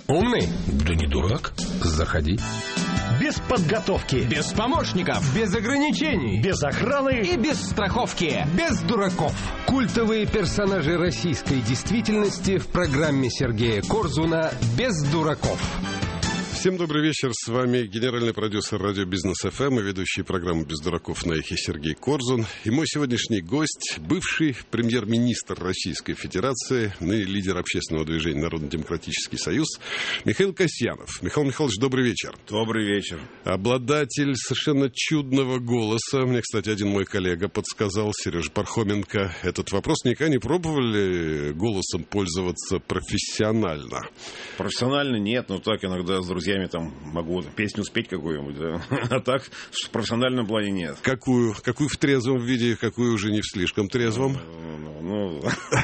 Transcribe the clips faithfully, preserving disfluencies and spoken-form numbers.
Умный? Да не дурак. Заходи. Без подготовки. Без помощников. Без ограничений. Без охраны. И без страховки. Без дураков. Культовые персонажи российской действительности в программе Сергея Корзуна «Без дураков». Всем добрый вечер. С вами генеральный продюсер радио Бизнес эф эм и ведущий программы «Без дураков» на эхе Сергей Корзун. И мой сегодняшний гость, бывший премьер-министр Российской Федерации, ныне лидер общественного движения Народно-демократический союз Михаил Касьянов. Михаил Михайлович, добрый вечер. Добрый вечер. Обладатель совершенно чудного голоса. Мне, кстати, один мой коллега подсказал, Сережа Пархоменко, этот вопрос. Никогда не пробовали голосом пользоваться профессионально? Профессионально нет, но так иногда с друзьями там могу песню спеть какую-нибудь, да? А так в профессиональном плане нет. Какую? Какую в трезвом виде, какую уже не в слишком трезвом? Ну,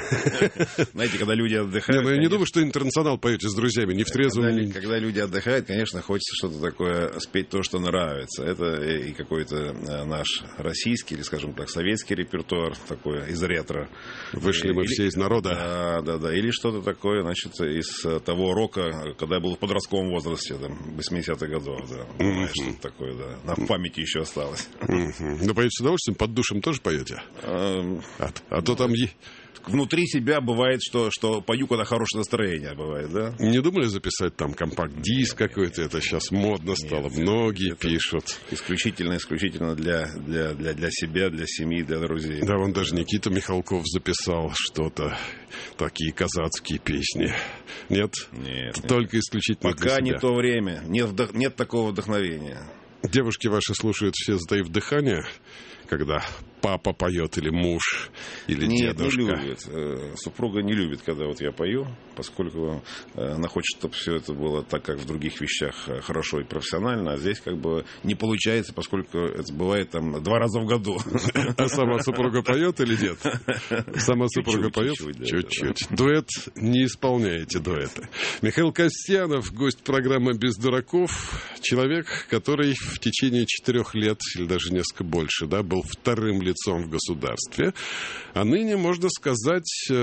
знаете, когда люди отдыхают... Не, ну я не думаю, что «Интернационал» поете с друзьями, не в трезвом... Когда, когда люди отдыхают, конечно, хочется что-то такое спеть, то, что нравится. Это и какой-то наш российский, или, скажем так, советский репертуар, такой из ретро. Вышли мы или, все из народа. Да, да, да. Или что-то такое, значит, из того рока, когда я был в подростковом возрасте, там, восьмидесятых годов, да. Mm-hmm. Что-то такое, да. На памяти еще осталось. Mm-hmm. Ну, поете с удовольствием, под душем тоже поете? А, а, а то там... Внутри себя бывает, что, что пою, когда хорошее настроение бывает, да? Не думали записать там компакт-диск какой-то? Это сейчас модно стало, нет, многие пишут. Исключительно, исключительно для, для, для, для себя, для семьи, для друзей. Да, вон даже Никита Михалков записал что-то, такие казацкие песни. Нет? Нет. Только нет. Исключительно пока для себя. Не то время, нет, вдох... нет такого вдохновения. Девушки ваши слушают все, затаив дыхание, когда папа поет, или муж, или Нет, дедушка? Не любит. Супруга не любит, когда вот я пою, поскольку она хочет, чтобы все это было так, как в других вещах, хорошо и профессионально, а здесь как бы не получается, поскольку это бывает там два раза в году. А сама супруга поет или нет? Сама супруга поет? Чуть-чуть. Дуэт не исполняете, дуэты. Михаил Касьянов, гость программы «Без дураков», человек, который в течение четырех лет, или даже несколько больше, да, был вторым лицом лицом в государстве, а ныне, можно сказать, э,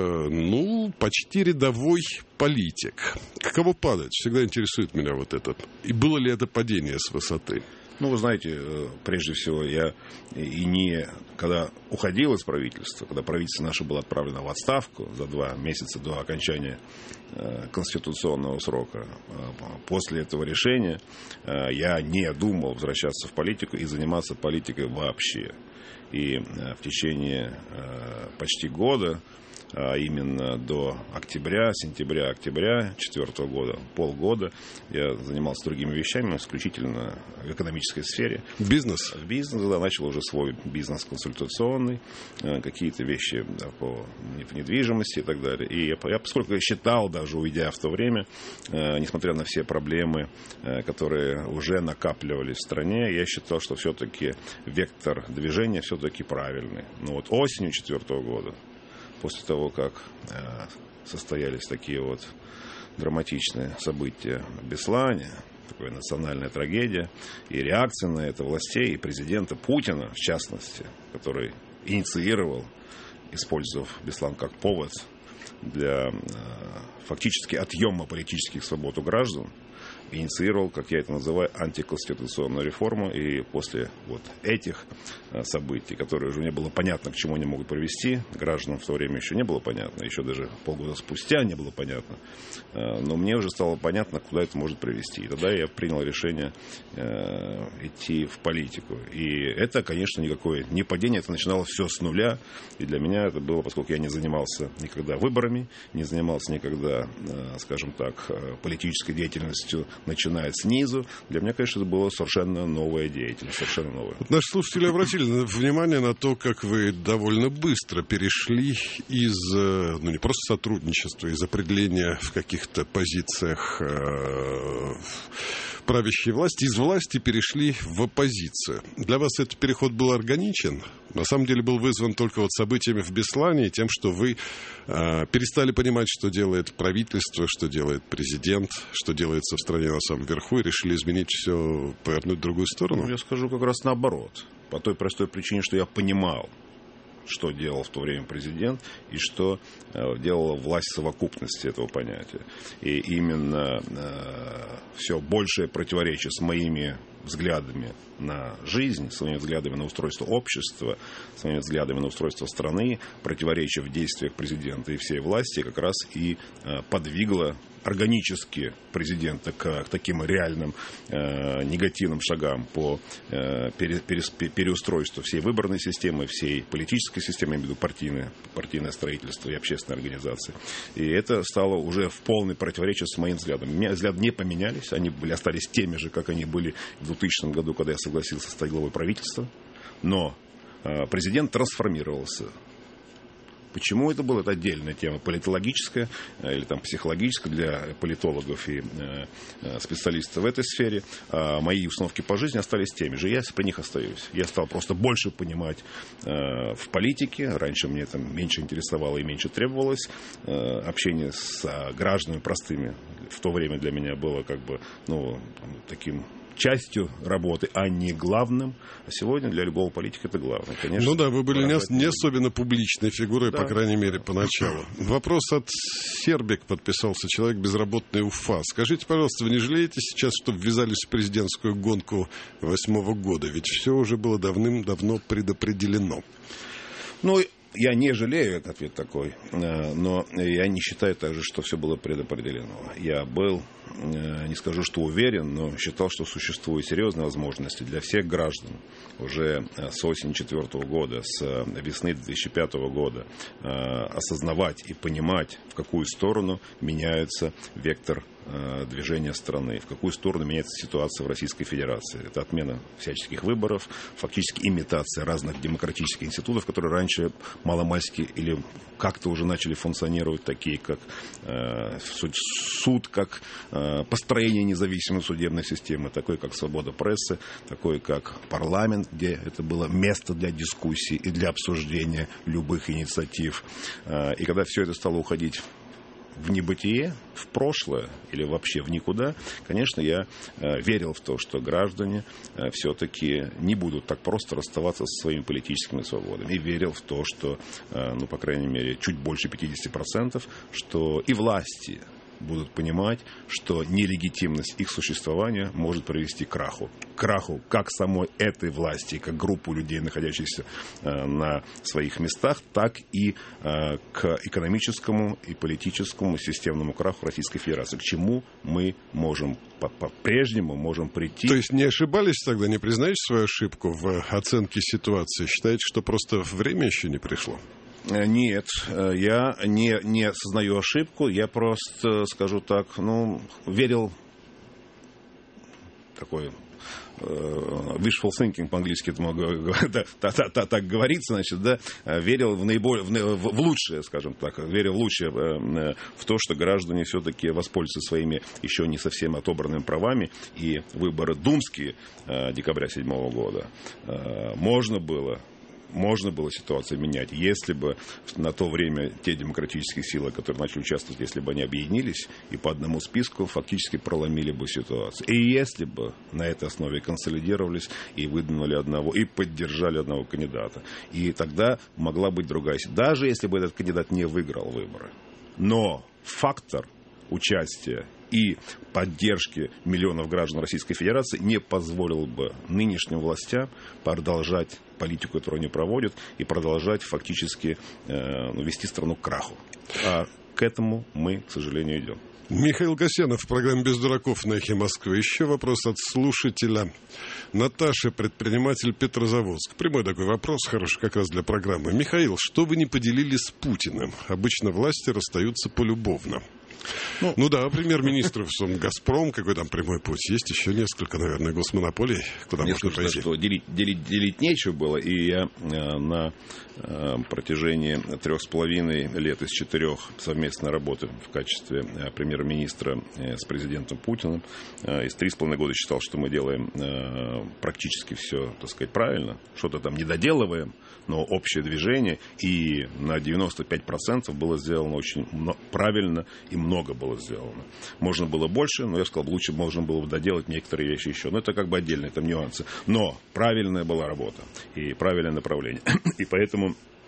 ну, почти рядовой политик. Каково падать? Всегда интересует меня вот это. И было ли это падение с высоты? Ну, вы знаете, прежде всего, я и не... Когда уходил из правительства, когда правительство наше было отправлено в отставку за два месяца до окончания конституционного срока, после этого решения я не думал возвращаться в политику и заниматься политикой вообще. И в течение почти года, а именно до октября, сентября-октября две тысячи четвёртого года, полгода, я занимался другими вещами, исключительно в экономической сфере. Бизнес? В бизнес, да, начал уже свой бизнес консультационный, какие-то вещи, да, по недвижимости и так далее. И я, я, поскольку я считал, даже уйдя в то время, несмотря на все проблемы, которые уже накапливались в стране, я считал, что все-таки вектор движения все-таки правильный. Но вот осенью две тысячи четвёртого года, после того, как э, состоялись такие вот драматичные события в Беслане, такая национальная трагедия, и реакция на это властей и президента Путина, в частности, который инициировал, использовав Беслан как повод для э, фактически отъема политических свобод у граждан, инициировал, как я это называю, антиконституционную реформу. И после вот этих событий, которые уже не было понятно, к чему они могут привести, гражданам в то время еще не было понятно, еще даже полгода спустя не было понятно, но мне уже стало понятно, куда это может привести. И тогда я принял решение идти в политику. И это, конечно, никакое не падение, это начиналось все с нуля. И для меня это было, поскольку я не занимался никогда выборами, не занимался никогда, скажем так, политической деятельностью, начиная снизу. Для меня, конечно, это была совершенно новая деятельность, совершенно новая. Вот наши слушатели обратили внимание на то, как вы довольно быстро перешли из, ну, не просто сотрудничества, из определения в каких-то позициях э, правящей власти, из власти перешли в оппозицию. Для вас этот переход был органичен? На самом деле был вызван только вот событиями в Беслане и тем, что вы э, перестали понимать, что делает правительство, что делает президент, что делается в стране на самом верху, и решили изменить все, повернуть в другую сторону? Ну, я скажу как раз наоборот. По той простой причине, что я понимал, что делал в то время президент и что делала власть совокупности этого понятия. И именно все большее противоречие с моими взглядами на жизнь, своими взглядами на устройство общества, своими взглядами на устройство страны, противоречие в действиях президента и всей власти как раз и подвигло органически президента к, к таким реальным э, негативным шагам по э, пере, пере, переустройству всей выборной системы, всей политической системы, я имею в виду партийное, партийное строительство и общественные организации. И это стало уже в полное противоречие с моим взглядом. У меня взгляды не поменялись, они были, остались теми же, как они были в двухтысячном году, когда я согласился стать главой правительства. Но э, президент трансформировался. Почему это было? Это отдельная тема политологическая или там, психологическая для политологов и э, специалистов в этой сфере. А мои установки по жизни остались теми же. Я при них остаюсь. Я стал просто больше понимать э, в политике. Раньше мне там меньше интересовало и меньше требовалось. Э, общение с э, гражданами простыми в то время для меня было как бы ну, таким... частью работы, а не главным. А сегодня для любого политика это главное, конечно. Ну да, вы были не, не особенно публичной фигурой, да. По крайней мере, поначалу. Вопрос от Сербик подписался, человек безработный Уфа. Скажите, пожалуйста, вы не жалеете сейчас, что ввязались в президентскую гонку восьмого года? Ведь все уже было давным-давно предопределено. Ну, я не жалею, этот ответ такой, но я не считаю также, что все было предопределено. Я был, не скажу, что уверен, но считал, что существуют серьезные возможности для всех граждан уже с осени две тысячи четвёртого года, с весны две тысячи пятого года осознавать и понимать, в какую сторону меняется вектор движения страны, в какую сторону меняется ситуация в Российской Федерации. Это отмена всяческих выборов, фактически имитация разных демократических институтов, которые раньше маломальски или как-то уже начали функционировать, такие как э, суд, как э, построение независимой судебной системы, такой как свобода прессы, такой как парламент, где это было место для дискуссий и для обсуждения любых инициатив. Э, и когда все это стало уходить в небытие, в прошлое или вообще в никуда, конечно, я э, верил в то, что граждане э, все-таки не будут так просто расставаться со своими политическими свободами. И верил в то, что, э, ну, по крайней мере, чуть больше пятьдесят процентов, что и власти будут понимать, что нелегитимность их существования может привести к краху. К краху как самой этой власти, как группу людей, находящихся э, на своих местах, так и э, к экономическому и политическому системному краху Российской Федерации. К чему мы можем по-прежнему можем прийти. То есть не ошибались тогда, не признаете свою ошибку в оценке ситуации? Считаете, что просто время еще не пришло? Нет, я не, не осознаю ошибку, я просто, скажу так, ну, верил, такой wishful thinking по-английски это да, так говорится, значит, да, верил в наиболее, в, в лучшее, скажем так, верил в лучшее, в то, что граждане все-таки воспользуются своими еще не совсем отобранными правами, и выборы думские декабря седьмого года можно было Можно было ситуацию менять, если бы на то время те демократические силы, которые начали участвовать, если бы они объединились и по одному списку фактически проломили бы ситуацию. И если бы на этой основе консолидировались и выдвинули одного, и поддержали одного кандидата. И тогда могла быть другая ситуация. Даже если бы этот кандидат не выиграл выборы. Но фактор участия и поддержки миллионов граждан Российской Федерации не позволил бы нынешним властям продолжать политику, которую они проводят, и продолжать фактически э, вести страну к краху. А к этому мы, к сожалению, идем. Михаил Касьянов в программе «Без дураков» на «Эхе Москвы». Еще вопрос от слушателя. Наташа, предприниматель, Петрозаводск. Прямой такой вопрос, хороший как раз для программы. Михаил, что вы не поделили с Путиным? Обычно власти расстаются полюбовно. Ну, ну да, премьер-министров, «Газпром», какой там прямой путь. Есть еще несколько, наверное, госмонополий, куда Мне можно скажу, пойти. Что делить, делить, делить нечего было, и я э, на э, протяжении трех с половиной лет из четырех совместной работы в качестве э, премьер-министра э, с президентом Путиным, э, из три с половиной года считал, что мы делаем э, практически все, так сказать, правильно, что-то там не доделываем, но общее движение, и на девяносто пять процентов было сделано очень правильно и много было сделано. Можно было больше, но я сказал, лучше можно было бы доделать некоторые вещи еще. Но это как бы отдельные там нюансы. Но правильная была работа и правильное направление. И поэтому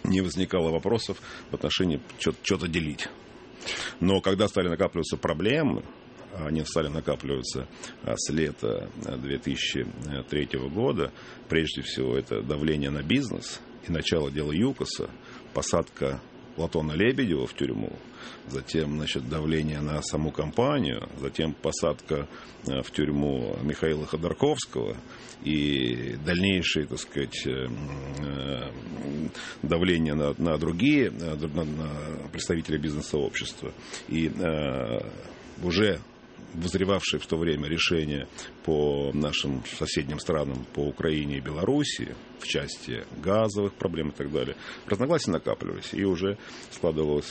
не возникало вопросов в отношении что-то делить. Но когда стали накапливаться проблемы, они стали накапливаться с лета две тысячи третьего года, прежде всего это давление на бизнес и начало дела ЮКОСа, посадка Платона Лебедева в тюрьму, затем, значит, давление на саму компанию, затем посадка в тюрьму Михаила Ходорковского и дальнейшее, так сказать, давление на, на другие на, на представителей бизнес-сообщества. И уже вызревавшие в то время решения по нашим соседним странам, по Украине и Белоруссии, в части газовых проблем и так далее, разногласия накапливались, и уже складывалось,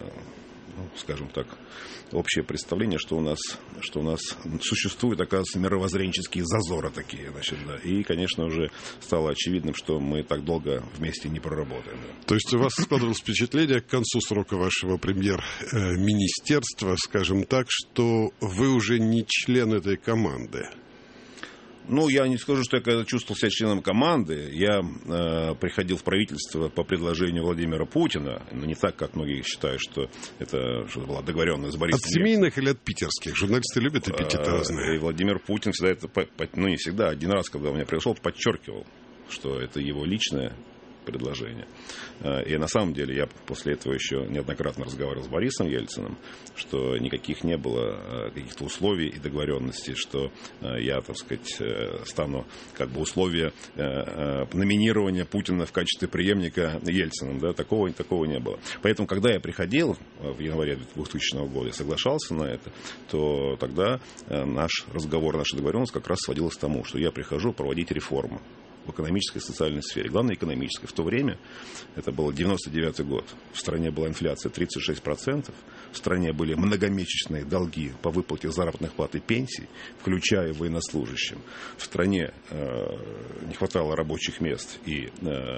ну, скажем так, общее представление, что у нас, что у нас существуют, оказывается, мировоззренческие зазоры такие, значит, да. И, конечно, уже стало очевидным, что мы так долго вместе не проработаем. Да. То есть у вас складывалось впечатление к концу срока вашего премьер-министерства, скажем так, что вы уже не член этой команды? Ну, я не скажу, что я чувствовал себя членом команды. Я э, приходил в правительство по предложению Владимира Путина. Но не так, как многие считают, что это что была договоренность с Борисом От семейных или от питерских? Журналисты любят эпитеты разные. И Владимир Путин всегда это, ну не всегда, один раз, когда у меня пришел, подчеркивал, что это его личное предложение. И на самом деле я после этого еще неоднократно разговаривал с Борисом Ельциным, что никаких не было каких-то условий и договоренностей, что я, так сказать, стану как бы условия номинирования Путина в качестве преемника Ельциным. Да, такого, такого не было. Поэтому, когда я приходил в январе двухтысячного года и соглашался на это, то тогда наш разговор, наша договоренность как раз сводилась к тому, что я прихожу проводить реформы в экономической и социальной сфере. Главное, экономической. В то время, это был девяносто девятый год, в стране была инфляция тридцать шесть процентов, в стране были многомесячные долги по выплате заработных плат и пенсий, включая военнослужащим. В стране э, не хватало рабочих мест, и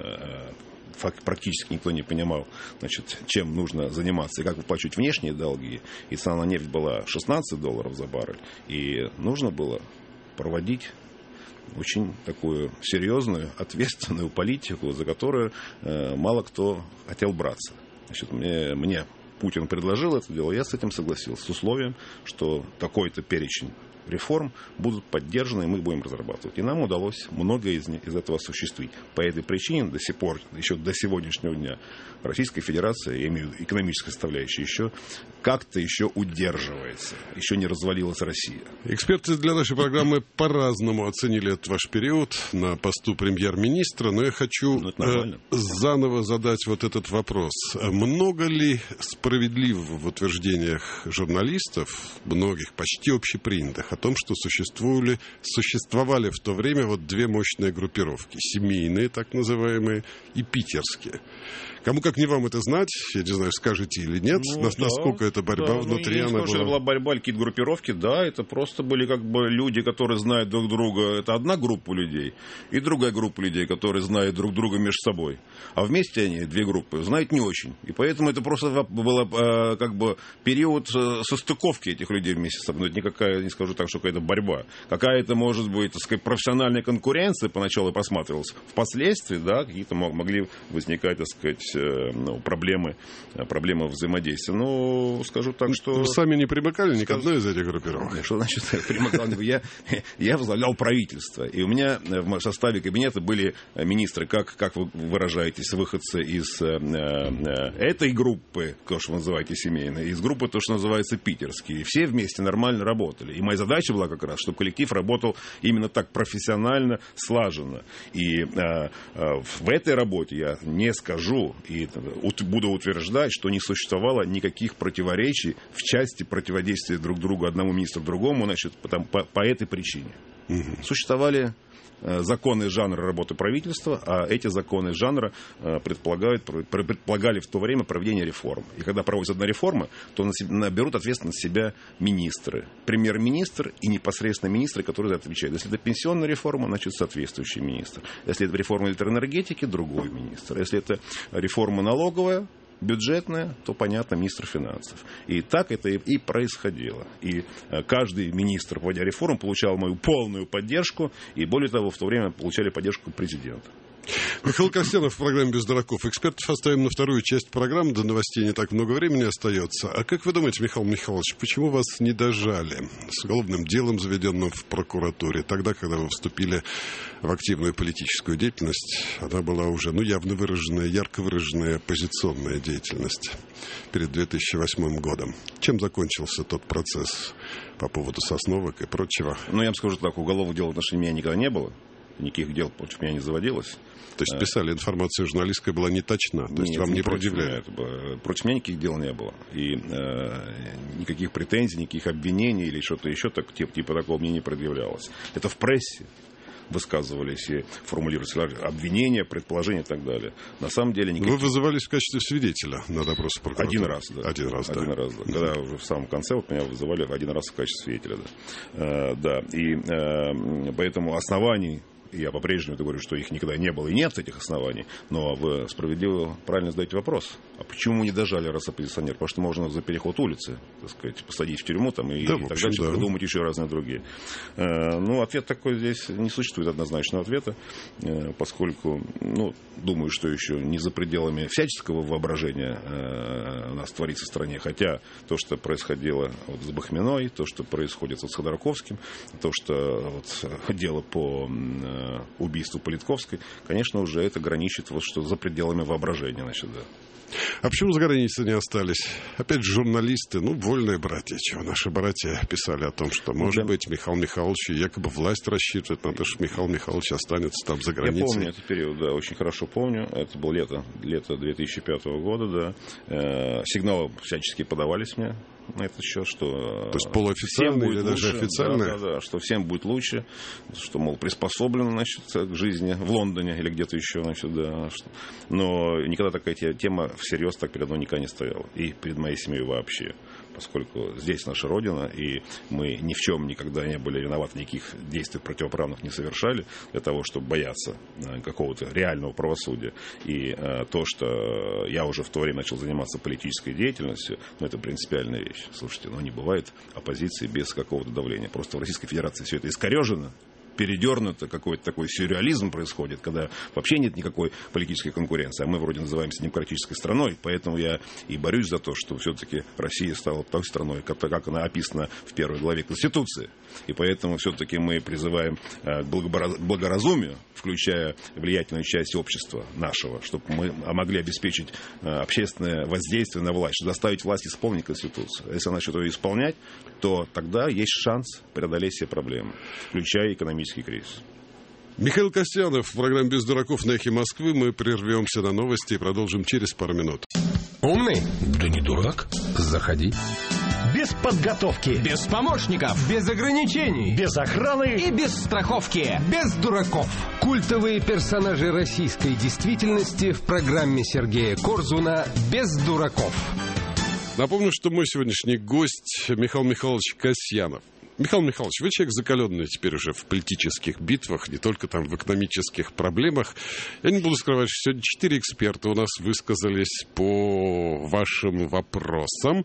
э, практически никто не понимал, значит, чем нужно заниматься и как выплачивать внешние долги. И цена на нефть была шестнадцать долларов за баррель. И нужно было проводить очень такую серьезную, ответственную политику, за которую э, мало кто хотел браться. Значит, мне, мне Путин предложил это дело, я с этим согласился, с условием, что такой-то перечень реформ будут поддержаны, и мы их будем разрабатывать. И нам удалось многое из, из этого осуществить. По этой причине до сих пор, еще до сегодняшнего дня, Российская Федерация, я имею в виду экономическая составляющая, еще как-то еще удерживается. Еще не развалилась Россия. Эксперты для нашей программы по-разному оценили этот ваш период на посту премьер-министра, но я хочу ну, заново задать вот этот вопрос. Много ли справедливо в утверждениях журналистов, многих, почти общепринятых, о том, что существовали, существовали в то время вот две мощные группировки, семейные, так называемые, и питерские. Кому как не вам это знать, я не знаю, скажете или нет, ну, нас, да, насколько эта борьба да, внутри, ну, она была... Это была борьба, какие-то группировки, да, это просто были как бы люди, которые знают друг друга, это одна группа людей, и другая группа людей, которые знают друг друга между собой, а вместе они, две группы, знают не очень, и поэтому это просто был как бы период состыковки этих людей вместе с собой, это никакая, не скажу так, что какая-то борьба, какая-то, может быть, так сказать, профессиональная конкуренция поначалу просматривалась, впоследствии, да, какие-то могли возникать, так сказать, ну, проблемы, проблемы взаимодействия. Ну, скажу так, что... Вы сами не примыкали ни к одной из этих группировок? Что значит примыкал? Я, я возглавлял правительство, и у меня в составе кабинета были министры, как, как вы выражаетесь, выходцы из э, э, этой группы, то, что вы называете семейной, из группы, то, что называется питерские. И все вместе нормально работали. И моя задача была как раз, чтобы коллектив работал именно так профессионально, слаженно. И э, э, в этой работе я не скажу, и буду утверждать, что не существовало никаких противоречий в части противодействия друг другу, одному министру другому, значит, по, по, по этой причине. Угу. Существовали э, законы жанра работы правительства, а эти законы жанра э, предполагают, предполагали в то время проведение реформ. И когда проводится одна реформа, то на себя, берут ответственность на себя министры. Премьер-министр и непосредственно министры, которые за это отвечают. Если это пенсионная реформа, значит, соответствующий министр. Если это реформа электроэнергетики, другой министр. Если это реформа налоговая, бюджетная, то, понятно, министр финансов. И так это и происходило. И каждый министр, проводя реформу, получал мою полную поддержку, и более того, в то время получали поддержку президента. Михаил Костянов в программе «Без дураков». Экспертов оставим на вторую часть программы. До новостей не так много времени остается. А как вы думаете, Михаил Михайлович, почему вас не дожали с уголовным делом, заведенным в прокуратуре? Тогда, когда вы вступили в активную политическую деятельность, она была уже, ну, явно выраженная, ярко выраженная оппозиционная деятельность перед две тысячи восьмым годом. Чем закончился тот процесс по поводу Сосновок и прочего? Ну, я вам скажу так, уголовных дел в отношении меня никогда не было. Никаких дел против меня не заводилось. То есть писали, информация журналистская была не точна, то есть Нет, вам не, не предъявляют? Меня, против меня никаких дел не было. И э, никаких претензий, никаких обвинений или что-то еще так, типа, типа такого мне не предъявлялось. Это в прессе высказывались и формулировались обвинения, предположения и так далее. На самом деле никаких... Вы вызывались в качестве свидетеля на допрос прокуратуры? Один раз, да. Один раз, да. Один раз, да. Когда уже в самом конце вот меня вызывали один раз в качестве свидетеля, да. Э, да. И э, поэтому оснований, я по-прежнему говорю, что их никогда не было и нет, этих оснований, но вы справедливо, правильно задаете вопрос. А почему не дожали, раз оппозиционер? Потому что можно за переход улицы, так сказать, посадить в тюрьму там, и, да, и так общем, дальше, да. Придумать еще разные другие. Э, ну, ответ такой здесь не существует однозначного ответа, э, поскольку, ну, думаю, что еще не за пределами всяческого воображения э, у нас творится в стране, хотя то, что происходило вот с Бахминой, то, что происходит вот с Ходорковским, то, что вот, дело по э, убийству Политковской, конечно, уже это граничит вот что за пределами воображения, значит, да. А почему за границей не остались? Опять же, журналисты, ну, вольные братья. Чего? Наши братья писали о том, что, может да. быть, Михаил Михайлович якобы власть рассчитывает на то, что Михаил Михайлович останется там за границей. Я помню этот период, да, очень хорошо помню. Это было лето, лето две тысячи пятого года, да. Э, сигналы всячески подавались мне на этот счет, что... То есть полуофициально или даже лучше, официально? Да, да, да, что всем будет лучше, что, мол, приспособлено, значит, к жизни в Лондоне или где-то еще, значит, да. Что... Но никогда такая тема всерьез так передо мной никогда не стояла. И перед моей семьей вообще. Поскольку здесь наша Родина, и мы ни в чем никогда не были виноваты, никаких действий противоправных не совершали для того, чтобы бояться какого-то реального правосудия. И а, то, что я уже в то время начал заниматься политической деятельностью, ну, это принципиальная вещь. Слушайте, ну, не бывает оппозиции без какого-то давления. Просто в Российской Федерации все это искорежено, передернуто, какой-то такой сюрреализм происходит, когда вообще нет никакой политической конкуренции, а мы вроде называемся демократической страной, поэтому я и борюсь за то, что все-таки Россия стала той страной, как, как она описана в первой главе Конституции, и поэтому все-таки мы призываем к благоразумию, включая влиятельную часть общества нашего, чтобы мы могли обеспечить общественное воздействие на власть, заставить власть исполнить Конституцию. Если она что-то исполнять, то тогда есть шанс преодолеть все проблемы, включая экономический кризис. Михаил Костянов в программе «Без дураков» на Эхе Москвы. Мы прервемся на новости и продолжим через пару минут. Умный? Да не дурак. Заходи. Без подготовки. Без помощников. Без ограничений. Без охраны. И без страховки. Без дураков. Культовые персонажи российской действительности в программе Сергея Корзуна «Без дураков». Напомню, что мой сегодняшний гость Михаил Михайлович Касьянов. Михаил Михайлович, вы человек закаленный теперь уже в политических битвах, не только там в экономических проблемах. Я не буду скрывать, что сегодня четыре эксперта у нас высказались по вашим вопросам.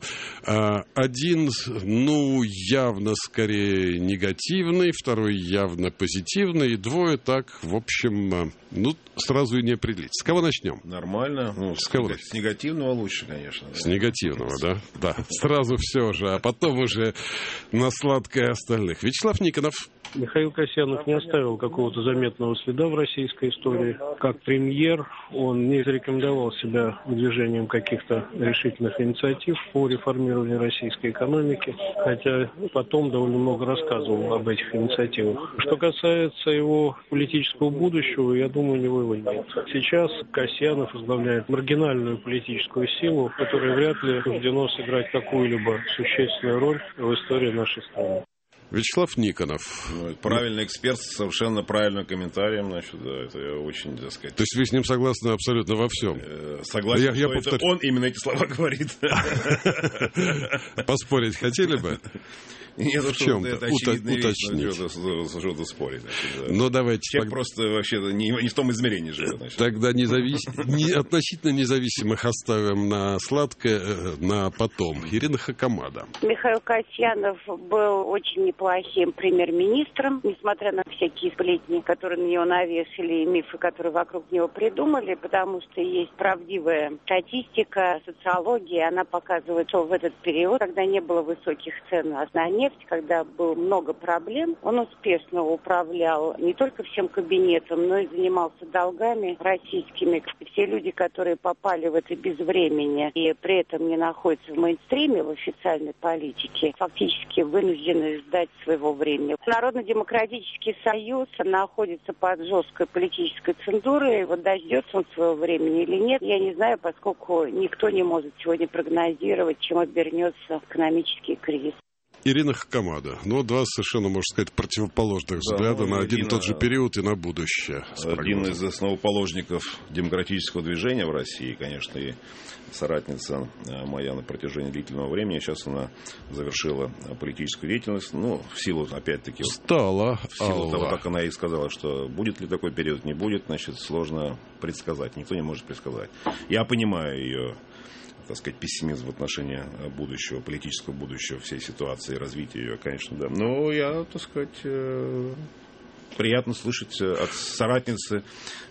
Один, ну, явно скорее негативный, второй явно позитивный, и двое так, в общем, ну, сразу и не определить. С кого начнем? Нормально. Ну, с, с кого? С негативного лучше, конечно. С да. негативного, да? Да. Сразу все же, а потом уже на сладкое остальных. Вячеслав Никонов. Михаил Касьянов не оставил какого-то заметного следа в российской истории. Как премьер он не зарекомендовал себя выдвижением каких-то решительных инициатив по реформированию российской экономики, хотя потом довольно много рассказывал об этих инициативах. Что касается его политического будущего, я думаю, у него его нет. Сейчас Касьянов возглавляет маргинальную политическую силу, которая вряд ли суждено сыграть какую-либо существенную роль в истории нашей страны. Вячеслав Никонов. Ну, правильный эксперт с совершенно правильным комментарием, значит, да, это я очень, так сказать... То есть вы с ним согласны абсолютно во всем? Э, согласен, я, что я повтор... это он именно эти слова говорит. Поспорить хотели бы? Нет, в чем-то это очевидная вещь, уточнить. Что-то спорить. Значит, да. Но давайте... Человек пог... просто вообще не, не в том измерении живет. Значит. Тогда независ... не, относительно независимых оставим на сладкое, на потом. Ирина Хакамада. Михаил Касьянов был очень неплохим премьер-министром, несмотря на всякие сплетни, которые на него навешали, и мифы, которые вокруг него придумали, потому что есть правдивая статистика, социология, она показывает, что в этот период, когда не было высоких цен на нефть, когда было много проблем, он успешно управлял не только всем кабинетом, но и занимался долгами российскими. Все люди, которые попали в это безвременье и при этом не находятся в мейнстриме, в официальной политике, фактически вынуждены ждать своего времени. Народно-демократический союз находится под жесткой политической цензурой. Вот дождется он своего времени или нет, я не знаю, поскольку никто не может сегодня прогнозировать, чем обернется экономический кризис. Ирина Хакамада. Ну, два совершенно, можно сказать, противоположных взгляда, да, ну, на один и тот же период и на будущее. Один из основоположников демократического движения в России, конечно, и соратница моя на протяжении длительного времени. Сейчас она завершила политическую деятельность. Ну, в силу, опять-таки... Стала. В силу Алла. того, как она и сказала, что будет ли такой период, не будет, значит, сложно предсказать. Никто не может предсказать. Я понимаю ее, так сказать, пессимизм в отношении будущего, политического будущего, всей ситуации, развития ее, конечно, да. Но я, так сказать, приятно слышать от соратницы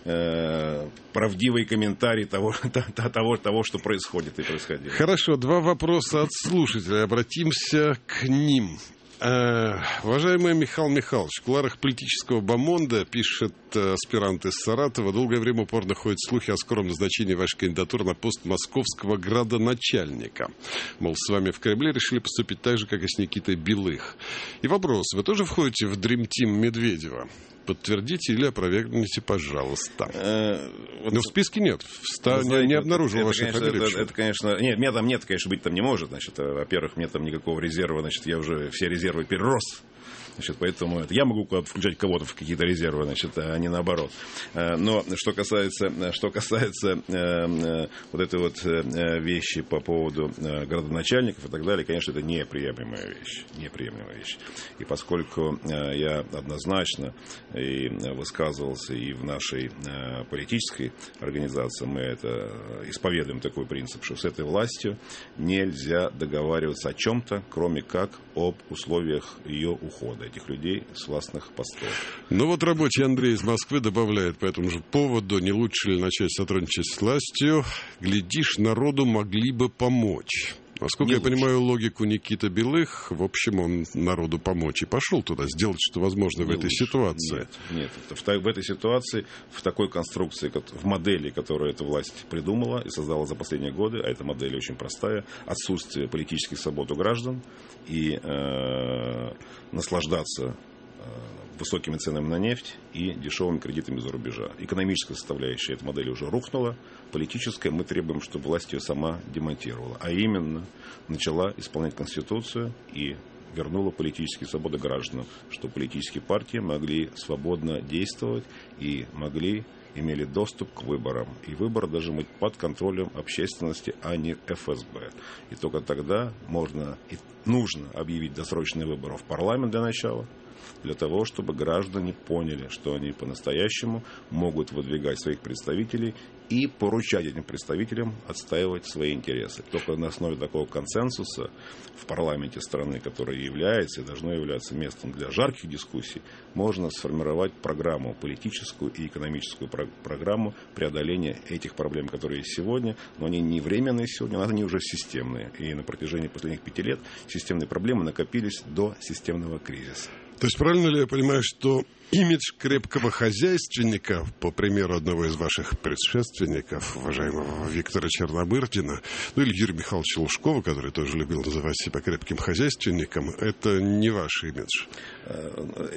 э, правдивый комментарий того, того, того, что происходит и происходило. Хорошо, два вопроса от слушателей. Обратимся к ним. Э, уважаемый Михаил Михайлович, в кулуарах политического бомонда, пишет э, аспирант из Саратова, долгое время упорно ходят слухи о скором назначении вашей кандидатуры на пост московского градоначальника. Мол, с вами в Кремле решили поступить так же, как и с Никитой Белых. И вопрос, вы тоже входите в Дрим-тим Медведева? Подтвердите или опровергните, пожалуйста. Э, вот Но в списке нет. В ста... знаете, не обнаружил это, вашей конечно, фамилии. Это, это, конечно... Нет, меня там нет, конечно, быть там не может. Значит, во-первых, мне там никакого резерва. Значит, я уже все резервы перерос. Значит, поэтому это я могу включать кого-то в какие-то резервы, значит, а не наоборот. Но что касается, что касается э, вот этой вот вещи по поводу градоначальников и так далее, конечно, это неприемлемая вещь. Неприемлемая вещь. И поскольку я однозначно и высказывался и в нашей политической организации, мы это исповедуем такой принцип, что с этой властью нельзя договариваться о чем-то, кроме как об условиях ее ухода, этих людей с властных постов. Ну вот рабочий Андрей из Москвы добавляет по этому же поводу, не лучше ли начать сотрудничать с властью, глядишь, народу могли бы помочь. Насколько я понимаю логику Никиты Белых, в общем, он народу помочь и пошел туда, сделать, что возможно в этой ситуации. Нет, нет. В, в этой ситуации, в такой конструкции, в модели, которую эта власть придумала и создала за последние годы, а эта модель очень простая, отсутствие политических свобод у граждан и э, наслаждаться высокими ценами на нефть и дешевыми кредитами за рубежа. Экономическая составляющая этой модели уже рухнула. Политическая мы требуем, чтобы власть ее сама демонтировала. А именно, начала исполнять Конституцию и вернула политические свободы гражданам, чтобы политические партии могли свободно действовать и могли, имели доступ к выборам. И выборы должны быть под контролем общественности, а не эф эс бэ. И только тогда можно и нужно объявить досрочные выборы в парламент для начала, для того, чтобы граждане поняли, что они по-настоящему могут выдвигать своих представителей и поручать этим представителям отстаивать свои интересы. Только на основе такого консенсуса в парламенте страны, которая является и должно являться местом для жарких дискуссий, можно сформировать программу, политическую и экономическую программу преодоления этих проблем, которые есть сегодня, но они не временные сегодня, они уже системные. И на протяжении последних пяти лет системные проблемы накопились до системного кризиса. То есть правильно ли я понимаю, что имидж крепкого хозяйственника, по примеру одного из ваших предшественников, уважаемого Виктора Черномырдина, ну или Юрия Михайловича Лужкова, который тоже любил называть себя крепким хозяйственником, это не ваш имидж?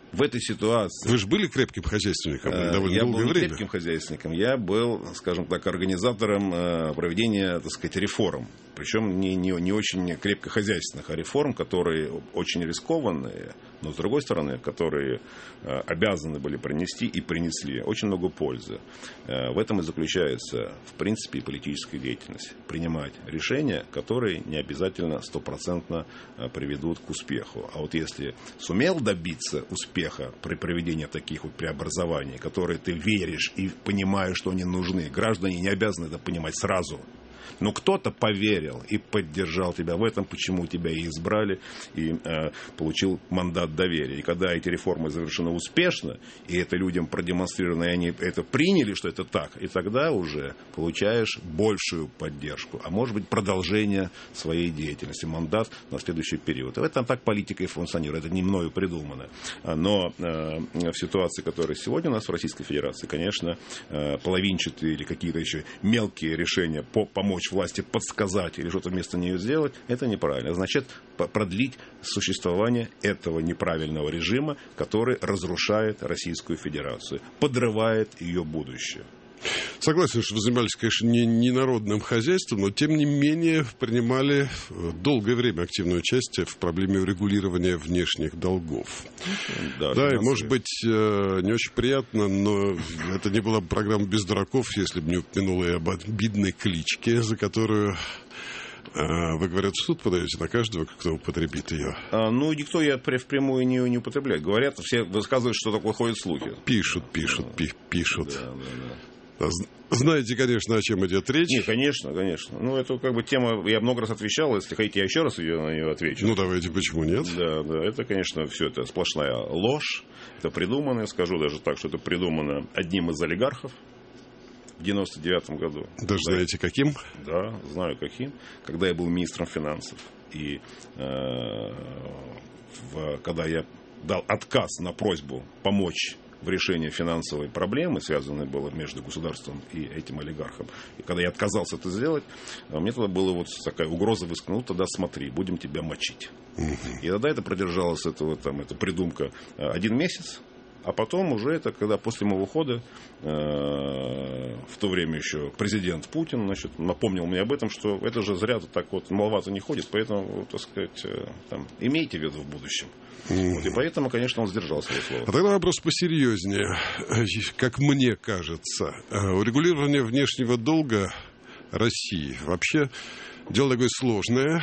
в этой ситуации... Вы же были крепким хозяйственником довольно я долгое был время. крепким хозяйственником, я был, скажем так, организатором проведения, так сказать, реформ. Причем не, не, не очень крепко хозяйственных, а реформ, которые очень рискованные, но, с другой стороны, которые обязаны были принести и принесли очень много пользы. В этом и заключается, в принципе, и политическая деятельность. Принимать решения, которые не обязательно стопроцентно приведут к успеху. А вот если сумел добиться успеха при проведении таких вот преобразований, которые ты веришь и понимаешь, что они нужны, граждане не обязаны это понимать сразу. Но кто-то поверил и поддержал тебя в этом, почему тебя и избрали, и э, получил мандат доверия. И когда эти реформы завершены успешно, и это людям продемонстрировано, и они это приняли, что это так, и тогда уже получаешь большую поддержку, а может быть продолжение своей деятельности, мандат на следующий период. И это так политика и функционирует, это не мною придумано. Но э, в ситуации, которая сегодня у нас в Российской Федерации, конечно, э, половинчатые или какие-то еще мелкие решения по помочь власти подсказать или что-то вместо нее сделать, это неправильно. Значит, продлить существование этого неправильного режима, который разрушает Российскую Федерацию, подрывает ее будущее. Согласен, что вы занимались, конечно, не, не народным хозяйством, но, тем не менее, принимали долгое время активное участие в проблеме урегулирования внешних долгов. Да, да и, может быть, не очень приятно, но это не была бы программа «Без дураков», если бы не упомянула и об обидной кличке, за которую... Вы, говорят, в суд подаете на каждого, кто употребит ее? А, ну, никто ее впрямую не, не употребляет. Говорят, все высказывают, что такое ходят слухи. Пишут, пишут, пи- пишут. Да, да, да. Знаете, конечно, о чем идет речь. Не, конечно, конечно. Ну, это как бы тема, я много раз отвечал, если хотите, я еще раз ее, на нее отвечу. Ну, давайте, почему нет? Да, да, это, конечно, все это сплошная ложь, это придумано, скажу даже так, что это придумано одним из олигархов в девяносто девятом году. Даже да, знаете, каким? Да, знаю, каким. Когда я был министром финансов, и э, в, когда я дал отказ на просьбу помочь в решении финансовой проблемы, связанной было между государством и этим олигархом. И когда я отказался это сделать, мне тогда была вот такая угроза высказана: ну, тогда смотри, будем тебя мочить. Uh-huh. И тогда это продержалось, это, вот, там, эта придумка, один месяц. А потом уже это, когда после моего ухода, э, в то время еще президент Путин, значит, напомнил мне об этом, что это же зря так вот маловато не ходит, поэтому, так сказать, э, там, имейте в виду в будущем. Mm-hmm. Вот, и поэтому, конечно, он сдержал свое слово. А тогда вопрос посерьезнее. Как мне кажется, урегулирование внешнего долга России вообще дело такое сложное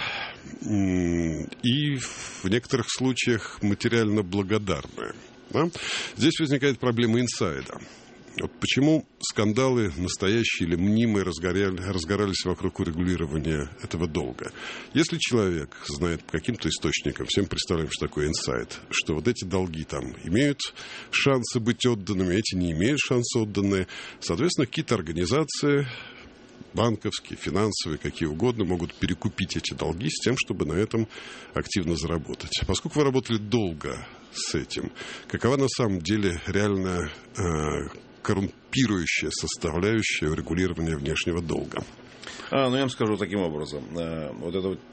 и в некоторых случаях материально благодарное. Да? Здесь возникает проблема инсайда. Вот почему скандалы, настоящие или мнимые, разгоряли, разгорались вокруг урегулирования этого долга. Если человек знает по каким-то источникам, всем представляем, что такое инсайд, что вот эти долги там имеют шансы быть отданными, эти не имеют шанса отданные, соответственно, какие-то организации, банковские, финансовые, какие угодно, могут перекупить эти долги с тем, чтобы на этом активно заработать. Поскольку вы работали долго с этим, какова на самом деле реально э, коррумпирующая составляющая урегулирования внешнего долга? А, ну, я вам скажу таким образом. Э, вот это вот...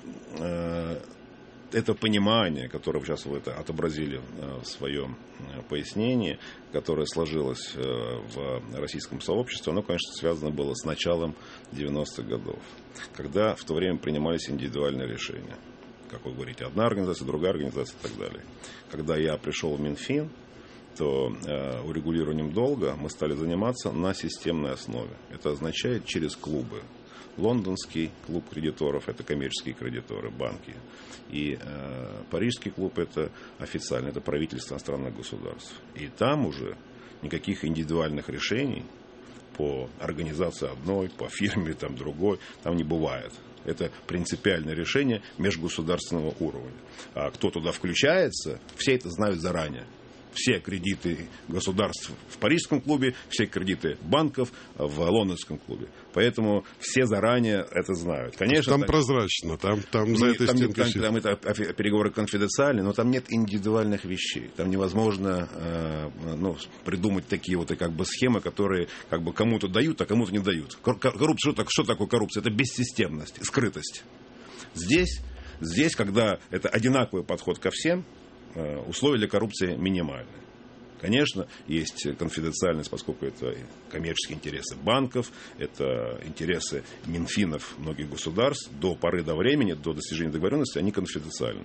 Э, это понимание, которое вы сейчас вы это отобразили в своем пояснении, которое сложилось в российском сообществе, оно, конечно, связано было с началом девяностых годов, когда в то время принимались индивидуальные решения. Как вы говорите, одна организация, другая организация и так далее. Когда я пришел в Минфин, то э, урегулированием долга мы стали заниматься на системной основе. Это означает через клубы. Лондонский клуб кредиторов – это коммерческие кредиторы, банки. И э, Парижский клуб – это официально, это правительство иностранных государств. И там уже никаких индивидуальных решений по организации одной, по фирме там, другой, там не бывает. Это принципиальное решение межгосударственного уровня. А кто туда включается, все это знают заранее. Все кредиты государств в Парижском клубе, все кредиты банков в Лондонском клубе. Поэтому все заранее это знают. Конечно, там так, прозрачно, там, там за этой там, стенкой... Там, там, там это переговоры конфиденциальные, но там нет индивидуальных вещей. Там невозможно э, ну, придумать такие вот как бы схемы, которые как бы кому-то дают, а кому-то не дают. Коррупция, что, что такое коррупция? Это бессистемность, скрытость. Здесь, здесь, когда это одинаковый подход ко всем, условия для коррупции минимальны. Конечно, есть конфиденциальность, поскольку это коммерческие интересы банков, это интересы Минфинов многих государств. До поры до времени, до достижения договоренности, они конфиденциальны.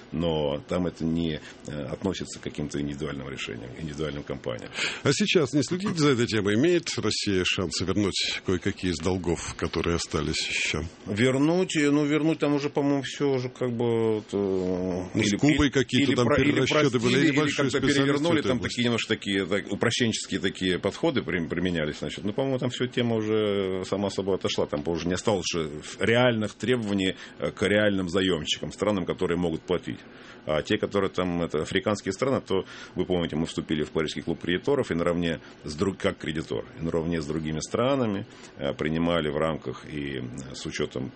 Но там это не относится к каким-то индивидуальным решениям, индивидуальным компаниям. А сейчас не следите за этой темой? Имеет Россия шансы вернуть кое-какие из долгов, которые остались еще? Вернуть? Ну, вернуть там уже, по-моему, все уже как бы... Ну, или, с Кубой какие-то там перерасчеты были, или как-то перевернули, там такие немножко такие так, упрощенческие такие подходы применялись. Значит. Ну, по-моему, там все тема уже сама собой отошла. Там уже не осталось реальных требований к реальным заемщикам, странам, которые могут платить. А те, которые там, это африканские страны, то, вы помните, мы вступили в Парижский клуб кредиторов и наравне с друг, как кредитор, и наравне с другими странами э, принимали в рамках и с учетом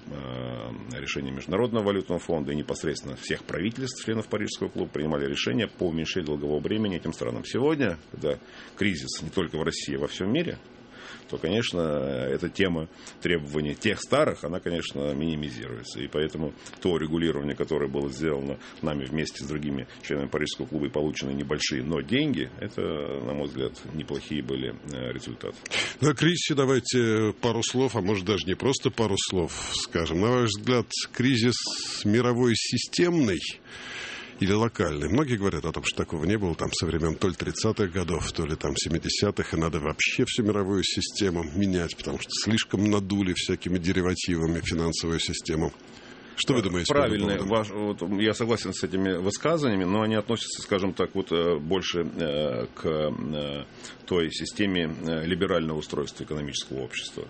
э, решения Международного валютного фонда и непосредственно всех правительств, членов Парижского клуба, принимали решения по уменьшению долгового бремени этим странам. Сегодня, когда кризис не только в России, а во всем мире, то, конечно, эта тема требований тех старых, она, конечно, минимизируется. И поэтому то регулирование, которое было сделано нами вместе с другими членами Парижского клуба и получены небольшие, но деньги, это, на мой взгляд, неплохие были результаты. На кризисе давайте пару слов, а может даже не просто пару слов скажем. На ваш взгляд, кризис мировой системный или локальный? Многие говорят о том, что такого не было там со времен то ли тридцатых годов, то ли там семидесятых, и надо вообще всю мировую систему менять, потому что слишком надули всякими деривативами финансовую систему. Что вы думаете? Правильно. Ваш, вот, я согласен с этими высказываниями, но они относятся, скажем так, вот, больше э, к э, той системе э, либерального устройства экономического общества.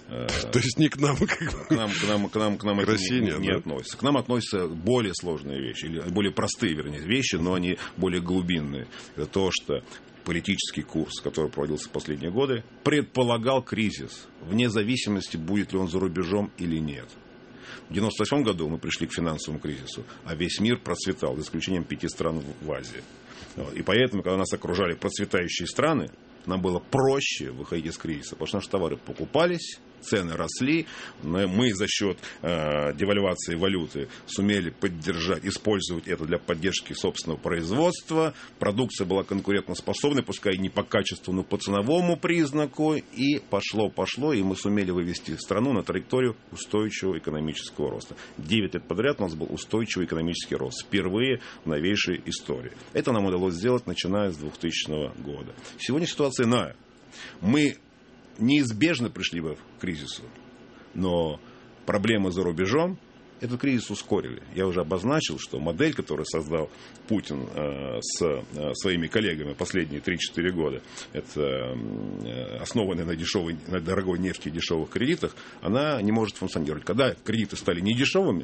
То есть не к нам, как бы. К нам, к нам, к нам, к нам к это России не, нет, не да? относится. К нам относятся более сложные вещи, или более простые, вернее, вещи, но они более глубинные. Это то, что политический курс, который проводился в последние годы, предполагал кризис, вне зависимости, будет ли он за рубежом или нет. В девяносто восьмом году мы пришли к финансовому кризису, а весь мир процветал, за исключением пяти стран в Азии. И поэтому, когда нас окружали процветающие страны, нам было проще выходить из кризиса, потому что наши товары покупались, цены росли, мы за счет э, девальвации валюты сумели поддержать, использовать это для поддержки собственного производства, продукция была конкурентоспособной, пускай не по качеству, но по ценовому признаку, и пошло-пошло, и мы сумели вывести страну на траекторию устойчивого экономического роста. Девять лет подряд у нас был устойчивый экономический рост, впервые в новейшей истории. Это нам удалось сделать, начиная с двухтысячного года. Сегодня ситуация иная. Мы неизбежно пришли бы к кризису, но проблемы за рубежом этот кризис ускорили. Я уже обозначил, что модель, которую создал Путин э, с э, своими коллегами последние три-четыре года, это э, основанная на, дешевой, на дорогой нефти и дешевых кредитах, она не может функционировать. Когда кредиты стали недешевыми,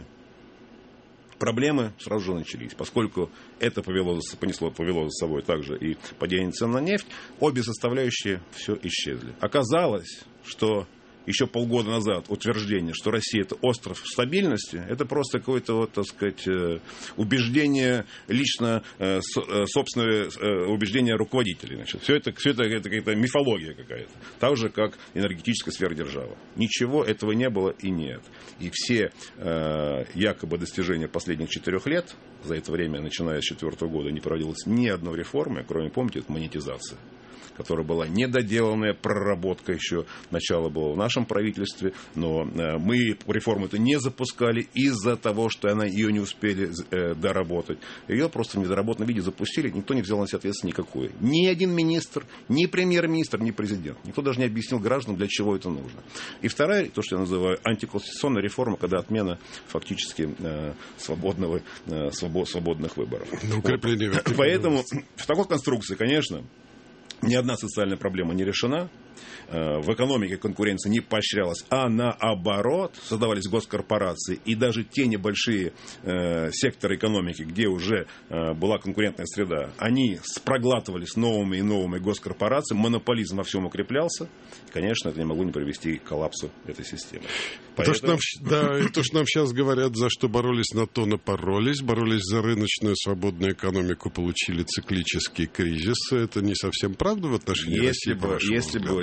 проблемы сразу же начались, поскольку это повело, понесло, повело за собой также и падение цен на нефть, обе составляющие все исчезли. Оказалось, что еще полгода назад утверждение, что Россия — это остров стабильности, это просто какое-то, вот, так сказать, убеждение, лично собственное убеждение руководителей. Значит, все это, все это, это какая-то мифология какая-то. Так же, как энергетическая сфера державы. Ничего этого не было и нет. И все э, якобы достижения последних четырех лет, за это время, начиная с четвертого года, не проводилось ни одной реформы, кроме, помните, монетизации, которая была недоделанная проработка еще. Начало было в нашем правительстве, но мы реформу-то не запускали из-за того, что она, ее не успели э, доработать. Ее просто в недоработанном виде запустили, никто не взял на себя ответственность никакую. Ни один министр, ни премьер-министр, ни президент. Никто даже не объяснил гражданам, для чего это нужно. И вторая, то, что я называю антиконституционная реформа, когда отмена фактически э, свободного, э, свобод, свободных выборов. Вот. Поэтому в такой конструкции, конечно, ни одна социальная проблема не решена. В экономике конкуренция не поощрялась, а наоборот создавались госкорпорации, и даже те небольшие э, секторы экономики, где уже э, была конкурентная среда, они проглатывались новыми и новыми госкорпорациями, монополизм во всем укреплялся. Конечно, это не могло не привести к коллапсу этой системы. Поэтому... То, что нам, да, и то, что нам сейчас говорят, за что боролись, на то напоролись, боролись за рыночную свободную экономику, получили циклический кризис. Это не совсем правда в отношении если России, бы, если бы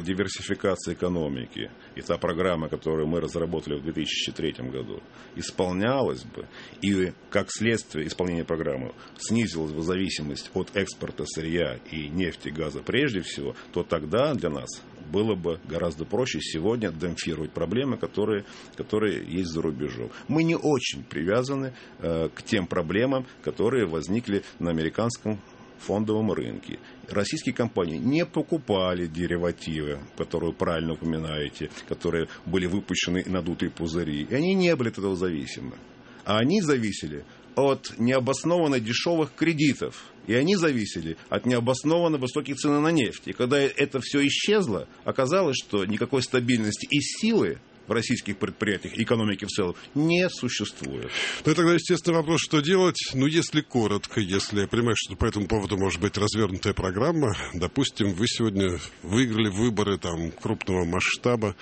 была диверсификация экономики, и та программа, которую мы разработали в две тысячи третьем году, исполнялась бы, и как следствие исполнения программы снизилась бы зависимость от экспорта сырья и нефти, газа прежде всего, то тогда для нас было бы гораздо проще сегодня демпфировать проблемы, которые, которые есть за рубежом. Мы не очень привязаны э, к тем проблемам, которые возникли на американском фондовом рынке. Российские компании не покупали деривативы, которые вы правильно упоминаете, которые были выпущены надутые пузыри. И они не были от этого зависимы. А они зависели от необоснованно дешевых кредитов. И они зависели от необоснованно высоких цен на нефть. И когда это все исчезло, оказалось, что никакой стабильности и силы в российских предприятиях, экономике в целом, не существует. Ну и тогда, естественно, вопрос, что делать? Ну, если коротко, если я понимаю, что по этому поводу может быть развернутая программа, допустим, вы сегодня выиграли выборы там крупного масштаба.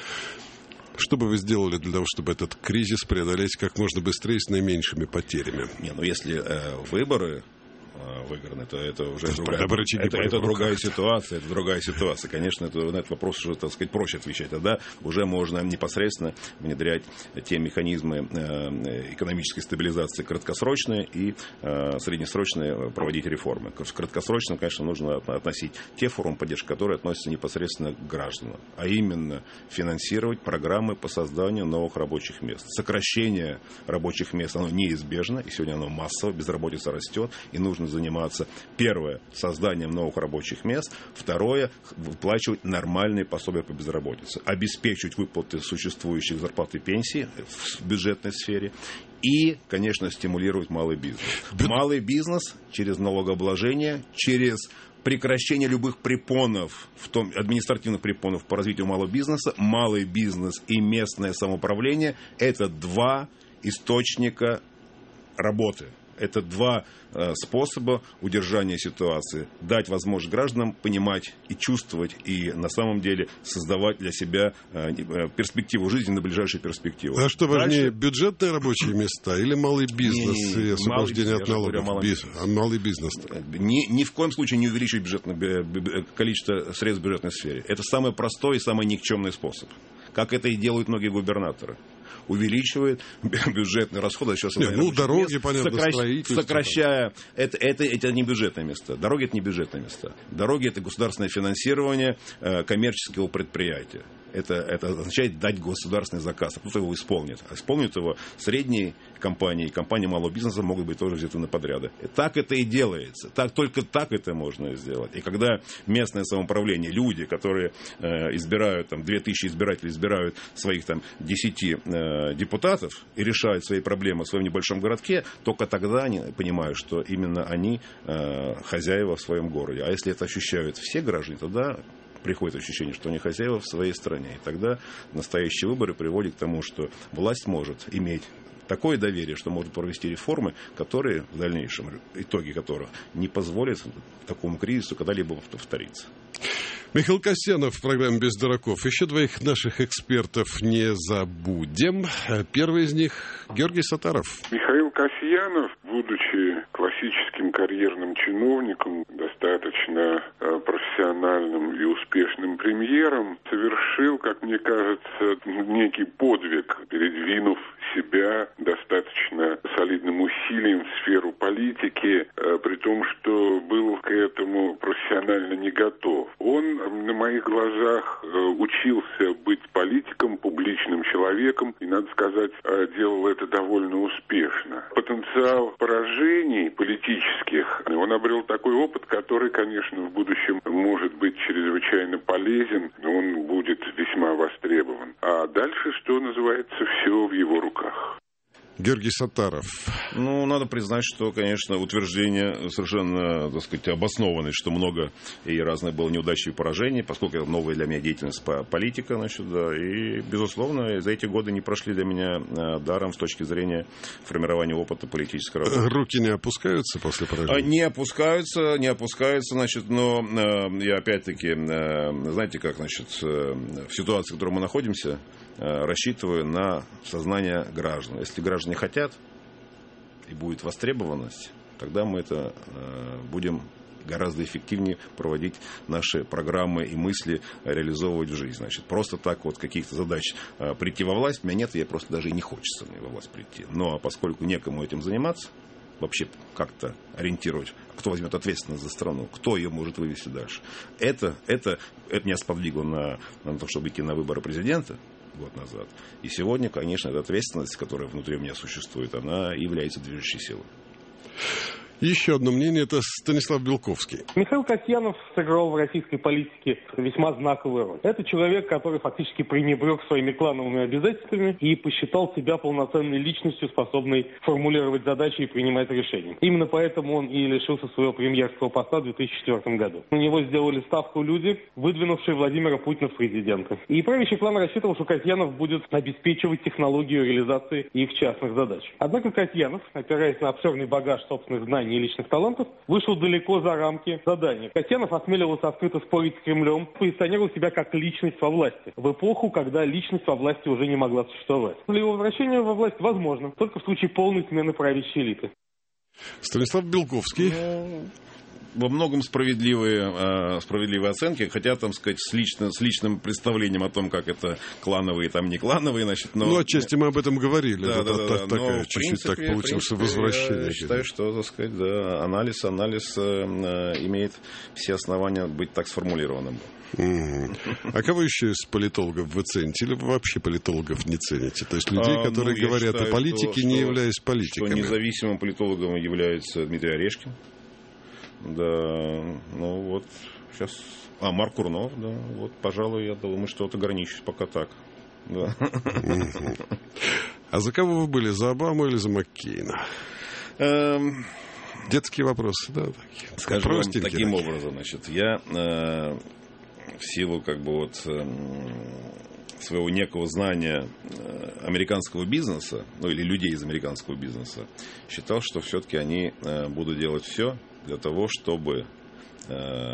Что бы вы сделали для того, чтобы этот кризис преодолеть как можно быстрее с наименьшими потерями? Не, ну если э, выборы выиграны, то это уже это другая, это, это другая ситуация, это другая ситуация. Конечно, это, на этот вопрос уже, так сказать, проще отвечать. Тогда уже можно непосредственно внедрять те механизмы экономической стабилизации краткосрочные и среднесрочные проводить реформы. К краткосрочным, конечно, нужно относить те формы поддержки, которые относятся непосредственно к гражданам, а именно финансировать программы по созданию новых рабочих мест. Сокращение рабочих мест, оно неизбежно, и сегодня оно массово, безработица растет, и нужно заниматься, первое, созданием новых рабочих мест, второе, выплачивать нормальные пособия по безработице, обеспечивать выплаты существующих зарплат и пенсий в бюджетной сфере и, конечно, стимулировать малый бизнес. Малый бизнес через налогообложение, через прекращение любых препонов, в том, административных препонов по развитию малого бизнеса, малый бизнес и местное самоуправление – это два источника работы. Это два э, способа удержания ситуации. Дать возможность гражданам понимать и чувствовать, и на самом деле создавать для себя э, перспективу жизни на ближайшую перспективу. А что важнее, дальше... бюджетные рабочие места или малый бизнес и освобождение от налогов? Малый, Биз... малый бизнес. Ни, ни в коем случае не увеличивать бюджетное, количество средств в бюджетной сфере. Это самый простой и самый никчемный способ. Как это и делают многие губернаторы. Увеличивает бюджетные расходы. Сейчас Нет, ну, дороги, мест, понятно, сокращ... строительство. Сокращая... Это, это, это не бюджетные места. Дороги – это не бюджетные места. Дороги – это государственное финансирование э, коммерческого предприятия. Это, это означает дать государственный заказ. А кто его исполнит? А исполнит его средние компании, компании малого бизнеса могут быть тоже взяты на подряды. И так это и делается. Так, только так это можно сделать. И когда местное самоуправление, люди, которые э, избирают, там, две тысячи избирателей избирают своих там, десяти э, депутатов и решают свои проблемы в своем небольшом городке, только тогда они понимают, что именно они э, хозяева в своем городе. А если это ощущают все граждане, тогда приходит ощущение, что они хозяева в своей стране. И тогда настоящие выборы приводят к тому, что власть может иметь такое доверие, что может провести реформы, которые в дальнейшем, итоги которых не позволят такому кризису когда-либо повториться. Михаил Касьянов в программе «Без дураков». Еще двоих наших экспертов не забудем. Первый из них – Георгий Саттаров. Михаил Касьянов, будучи классическим карьерным чиновником, достаточно профессиональным и успешным премьером, совершил, как мне кажется, некий подвиг, передвинув себя достаточно солидным усилием в сферу политики, при том, что был к этому профессионально не готов. Он на моих глазах учился быть политиком, публичным человеком, и, надо сказать, делал это довольно успешно. Потенциал поражений политических, он обрел такой опыт, который, конечно, в будущем может быть чрезвычайно полезен, он будет весьма востребован. А дальше, что называется, все в его руках. Георгий Саттаров. Ну, надо признать, что, конечно, утверждение совершенно, так сказать, обоснованное, что много и разных было неудач и поражений, поскольку это новая для меня деятельность политика, значит, да, и, безусловно, за эти годы не прошли для меня даром с точки зрения формирования опыта политической работы. Руки не опускаются после поражения? Не опускаются, не опускаются, значит, но я опять-таки, знаете как, значит, в ситуации, в которой мы находимся, рассчитываю на сознание граждан. Если граждане хотят и будет востребованность, тогда мы это э, будем гораздо эффективнее проводить наши программы и мысли, реализовывать в жизнь. Значит, просто так вот каких-то задач прийти во власть, у меня нет, я просто даже и не хочется мне во власть прийти. Но поскольку некому этим заниматься, вообще как-то ориентировать, кто возьмет ответственность за страну, кто ее может вывести дальше. Это, это, это меня сподвигло на, на то, чтобы идти на выборы президента год назад. И сегодня, конечно, эта ответственность, которая внутри меня существует, она является движущей силой. Еще одно мнение, это Станислав Белковский. Михаил Касьянов сыграл в российской политике весьма знаковую роль. Это человек, который фактически пренебрег своими клановыми обязательствами и посчитал себя полноценной личностью, способной формулировать задачи и принимать решения. Именно поэтому он и лишился своего премьерского поста в две тысячи четвёртом году. На него сделали ставку люди, выдвинувшие Владимира Путина в президенты. И правящий клан рассчитывал, что Касьянов будет обеспечивать технологию реализации их частных задач. Однако Касьянов, опираясь на обширный багаж собственных знаний и личных талантов, вышел далеко за рамки задания. Касьянов осмеливался открыто спорить с Кремлем, позиционировал себя как личность во власти, в эпоху, когда личность во власти уже не могла существовать. Его возвращение во власть возможно только в случае полной смены правящей элиты. Станислав Белковский. Во многом справедливые, справедливые оценки, хотя, там сказать, с, лично, с личным представлением о том, как это клановые, там не клановые, значит, но... Ну, отчасти мы об этом говорили. Да, это, да, да, такая, чуть-чуть так получилось возвращение. Я считаю, что, так сказать, да, анализ, анализ э, имеет все основания быть так сформулированным. Mm. А кого еще из политологов вы цените? Или вы вообще политологов не цените? То есть людей, а, которые ну, говорят считаю, о политике, что, не что, являясь политиками. Что независимым политологом является Дмитрий Орешкин. Да, ну вот, сейчас... А, Марк Курнов, да, вот, пожалуй, я думаю, что вот ограничусь пока так. Да. А за кого вы были, за Обаму или за Маккейна? Эм... Детские вопросы, да, такие. Скажу вам таким образом, значит, я э, в силу, как бы, вот... Э, своего некого знания американского бизнеса, ну или людей из американского бизнеса, считал, что все-таки они э, будут делать все для того, чтобы э,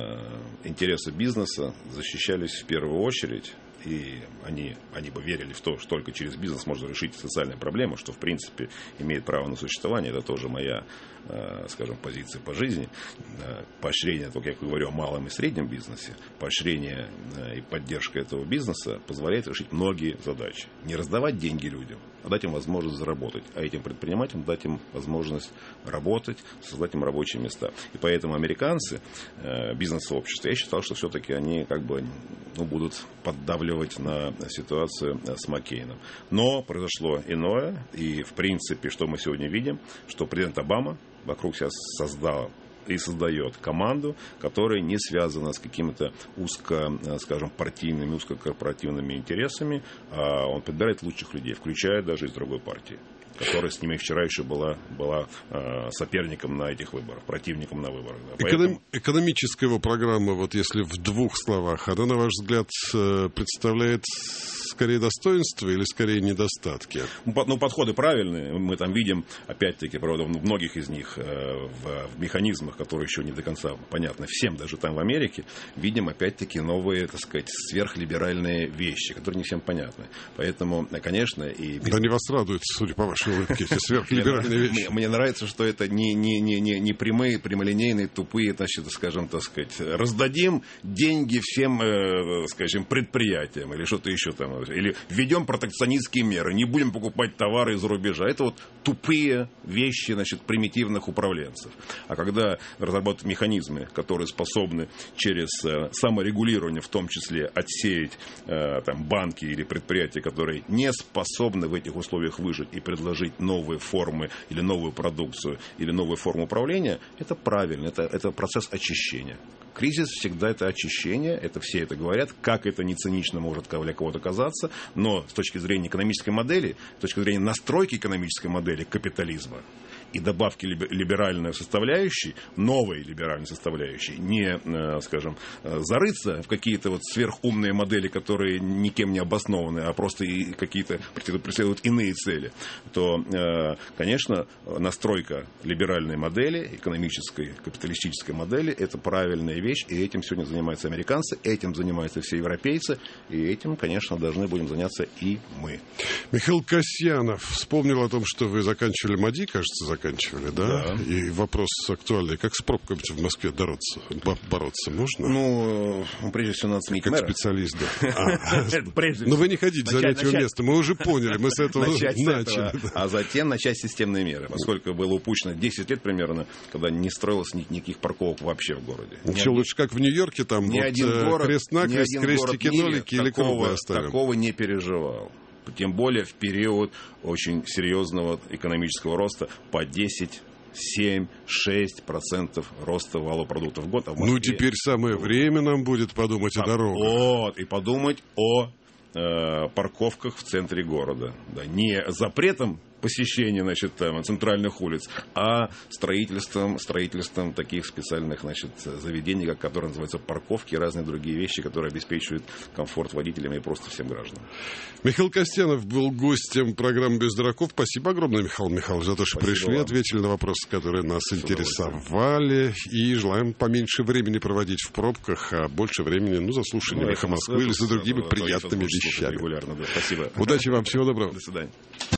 интересы бизнеса защищались в первую очередь, и они, они бы верили в то, что только через бизнес можно решить социальные проблемы, что в принципе имеет право на существование. Это тоже моя, э, скажем, позиция по жизни. Э, поощрение, только я говорю о малом и среднем бизнесе, поощрение э, и поддержка этого бизнеса позволяет решить многие задачи. Не раздавать деньги людям, а дать им возможность заработать, а этим предпринимателям дать им возможность работать, создать им рабочие места. И поэтому американцы, э, бизнес-сообщество, я считал, что все-таки они как бы ну, будут поддавливать на ситуацию с Маккейном. Но произошло иное, и в принципе, что мы сегодня видим, что президент Обама вокруг себя создал и создает команду, которая не связана с какими-то узко, скажем, партийными, узкокорпоративными интересами, а он подбирает лучших людей, включая даже из другой партии, которая с ними вчера еще была, была э, соперником на этих выборах, противником на выборах. Да. Поэтому... Поэтому... Экономическая его программа, вот если в двух словах, она, на ваш взгляд, представляет скорее достоинства или скорее недостатки? Ну, подходы правильные. Мы там видим, опять-таки, правда, в многих из них, э, в, в механизмах, которые еще не до конца понятны всем, даже там в Америке, видим, опять-таки, новые, так сказать, сверхлиберальные вещи, которые не всем понятны. Поэтому, конечно, и... Да не вас радует, судя по вашей улыбке, эти сверхлиберальные вещи. Мне нравится, что это не, не, не, не, не прямые, прямолинейные, тупые, значит, скажем, так сказать, раздадим деньги всем, э, скажем, предприятиям или что-то еще там, или введем протекционистские меры, не будем покупать товары из-за рубежа. Это вот тупые вещи, значит, примитивных управленцев. А когда разработать механизмы, которые способны через э, саморегулирование, в том числе, отсеять э, там, банки или предприятия, которые не способны в этих условиях выжить и предложить новые формы или новую продукцию или новую форму управления, это правильно, это, это процесс очищения. Кризис всегда это очищение, это все это говорят, как это не цинично может для кого-то казаться, но с точки зрения экономической модели, с точки зрения настройки экономической модели капитализма и добавки либеральной составляющей, новой либеральной составляющей, не, скажем, зарыться в какие-то вот сверхумные модели, которые никем не обоснованы, а просто и какие-то преследуют иные цели, то, конечно, настройка либеральной модели, экономической, капиталистической модели, это правильная вещь, и этим сегодня занимаются американцы, этим занимаются все европейцы, и этим, конечно, должны будем заняться и мы. Михаил Касьянов вспомнил о том, что вы заканчивали МАДИ, кажется, заканчивали заканчивали, да? Да. И вопрос актуальный. Как с пробками в Москве бороться? Бороться можно? Ну, прежде всего, надо сменить как мэра. специалист, да. Прежде Но вы не хотите занять его место. Мы уже поняли, мы с этого начали. А затем начать системные меры, поскольку было упущено десять лет примерно, когда не строилось никаких парковок вообще в городе. Что, лучше как в Нью-Йорке, там ни один город, крест-накрест, крестики-нолики или круглые оставим? Такого не переживал. Тем более в период очень серьезного экономического роста по десять, семь, шесть процентов роста валового продукта в год. А в Москве... Ну, теперь самое время нам будет подумать так, о дорогах. Вот, и подумать о э, парковках в центре города. Да, не запретом посещения, значит, там, центральных улиц, а строительством, строительством таких специальных, значит, заведений, как, которые называются парковки, и разные другие вещи, которые обеспечивают комфорт водителям и просто всем гражданам. Михаил Костянов был гостем программы «Без дураков». Спасибо огромное, Михаил Михайлович, за то, что Спасибо пришли, вам. ответили на вопросы, которые нас интересовали. И желаем поменьше времени проводить в пробках, а больше времени, ну, за слушанием «Эхо Москвы» или за другими приятными вещами. Регулярно, да. Спасибо. Удачи вам, всего доброго. До свидания.